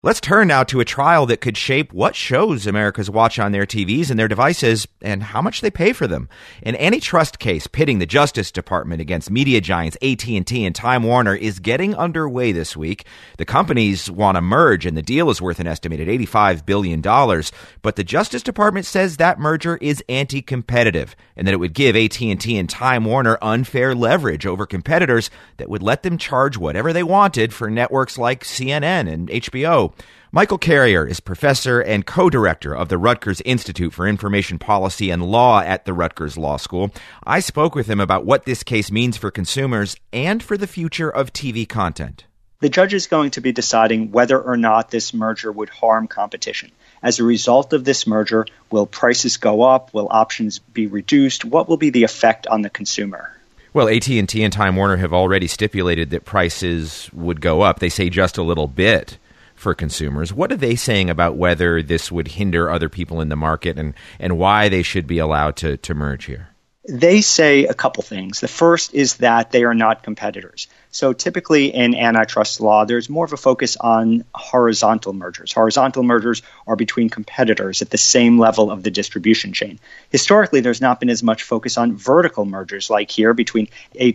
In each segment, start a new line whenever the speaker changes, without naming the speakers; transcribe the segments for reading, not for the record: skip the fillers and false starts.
Let's turn now to a trial that could shape what shows Americans watch on their TVs and their devices and how much they pay for them. An antitrust case pitting the Justice Department against media giants AT&T and Time Warner is getting underway this week. The companies want to merge, and the deal is worth an estimated $85 billion. But the Justice Department says that merger is anti-competitive and that it would give AT&T and Time Warner unfair leverage over competitors that would let them charge whatever they wanted for networks like CNN and HBO. Michael Carrier is professor and co-director of the Rutgers Institute for Information Policy and Law at the Rutgers Law School. I spoke with him about what this case means for consumers and for the future of TV content.
The judge is going to be deciding whether or not this merger would harm competition. As a result of this merger, will prices go up? Will options be reduced? What will be the effect on the consumer?
Well, AT&T and Time Warner have already stipulated that prices would go up. They say just a little bit for consumers. What are they saying about whether this would hinder other people in the market and why they should be allowed to merge here?
They say a couple things. The first is that they are not competitors. So typically in antitrust law, there's more of a focus on horizontal mergers. Horizontal mergers are between competitors at the same level of the distribution chain. Historically, there's not been as much focus on vertical mergers like here between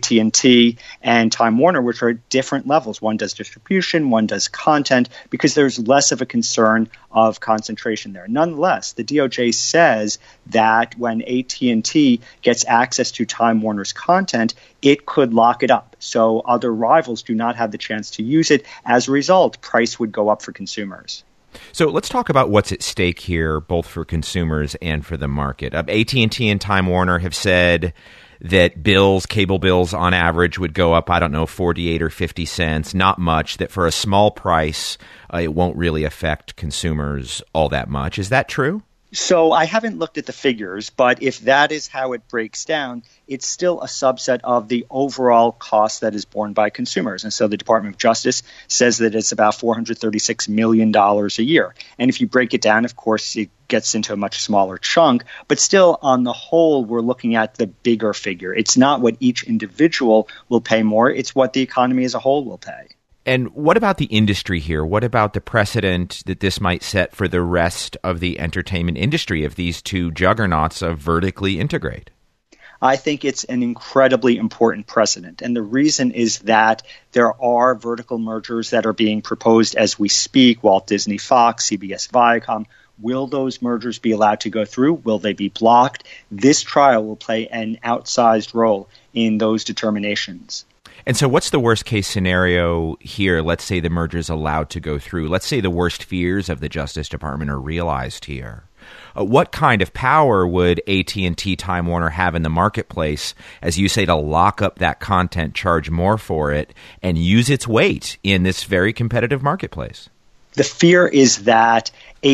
AT&T and Time Warner, which are at different levels. One does distribution, one does content, because there's less of a concern of concentration there. Nonetheless, the DOJ says that when AT&T gets access to Time Warner's content, it could lock it up. So other rivals do not have the chance to use it. As a result, price would go up for consumers.
So let's talk about what's at stake here, both for consumers and for the market. AT&T and Time Warner have said that cable bills on average would go up, 48 or 50 cents, not much, that for a small price, it won't really affect consumers all that much. Is that true?
So I haven't looked at the figures, but if that is how it breaks down, it's still a subset of the overall cost that is borne by consumers. And so the Department of Justice says that it's about $436 million a year. And if you break it down, of course, it gets into a much smaller chunk. But still, on the whole, we're looking at the bigger figure. It's not what each individual will pay more. It's what the economy as a whole will pay.
And what about the industry here? What about the precedent that this might set for the rest of the entertainment industry if these two juggernauts vertically integrate?
I think it's an incredibly important precedent. And the reason is that there are vertical mergers that are being proposed as we speak. Walt Disney Fox, CBS Viacom. Will those mergers be allowed to go through? Will they be blocked? This trial will play an outsized role in those determinations.
And so what's the worst case scenario here? Let's say the merger is allowed to go through. Let's say the worst fears of the Justice Department are realized here. What kind of power would AT&T Time Warner have in the marketplace, as you say, to lock up that content, charge more for it, and use its weight in this very competitive marketplace?
The fear is that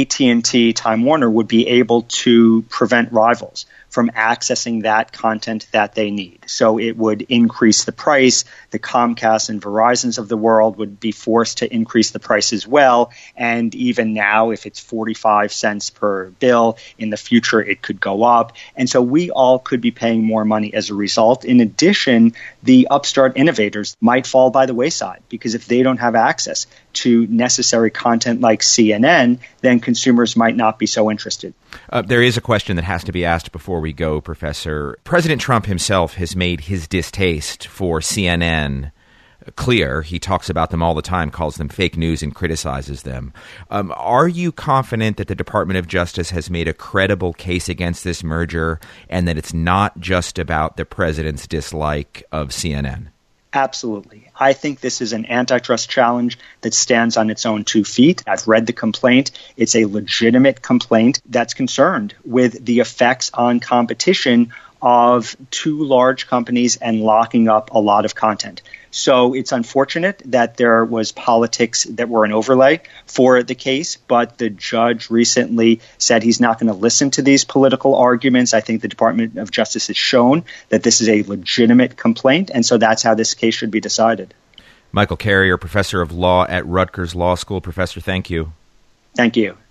AT&T Time Warner would be able to prevent rivals from accessing that content that they need. So it would increase the price. The Comcast and Verizons of the world would be forced to increase the price as well. And even now, if it's 45 cents per bill, in the future it could go up. And so we all could be paying more money as a result. In addition, the upstart innovators might fall by the wayside, because if they don't have access to necessary content like CNN, then consumers might not be so interested.
There is a question that has to be asked before we go, Professor. President Trump himself has made his distaste for CNN clear. He talks about them all the time, calls them fake news, and criticizes them. Are you confident that the Department of Justice has made a credible case against this merger and that it's not just about the president's dislike of CNN?
Absolutely. I think this is an antitrust challenge that stands on its own 2 feet. I've read the complaint. It's a legitimate complaint that's concerned with the effects on competition of two large companies and locking up a lot of content. So it's unfortunate that there was politics that were an overlay for the case, but the judge recently said he's not going to listen to these political arguments. I think the Department of Justice has shown that this is a legitimate complaint, and so that's how this case should be decided.
Michael Carrier, professor of law at Rutgers Law School. Professor, thank you.
Thank you.